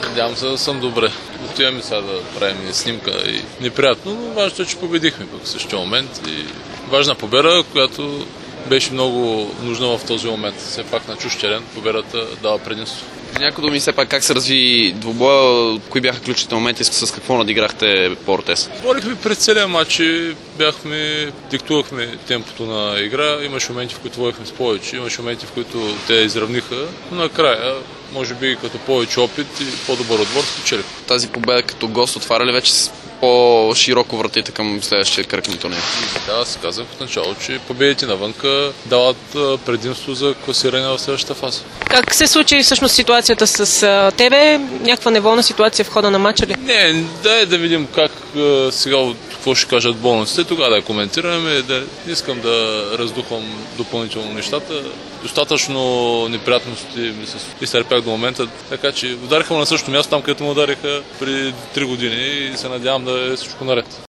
Надявам се да съм добре. Отиваме сега да правим снимка и неприятно, но важното е, че победихме пък в същия момент. И важна победа, която беше много нужна в този момент. Все пак на чужд терен победата дава предимство. Някой думи все пак как се разви двубоя, кои бяха ключите моменти, с какво надиграхте Портес? Борихме през целия матч, диктувахме темпото на игра, имаше моменти, в които водихме с повече, имаше моменти, в които те изравниха, но накрая, може би като повече опит и по-добър отбор, спечелих. Тази победа като гост отваря ли вече по-широко вратите към следващия кръг на турнира? Да, аз казах в начало, че победите навънка дават предимство за класиране в следващата фаза. Как се случи всъщност ситуацията с тебе? Някаква неволна ситуация в хода на матча ли? Не, да видим как сега какво ще кажат болниците, тогава да коментираме. Не искам да раздухвам допълнително нещата. Достатъчно неприятности ми се изтърпях до момента, така че удариха на същото място, там където му удариха преди 3 години и се надявам да е всичко наред.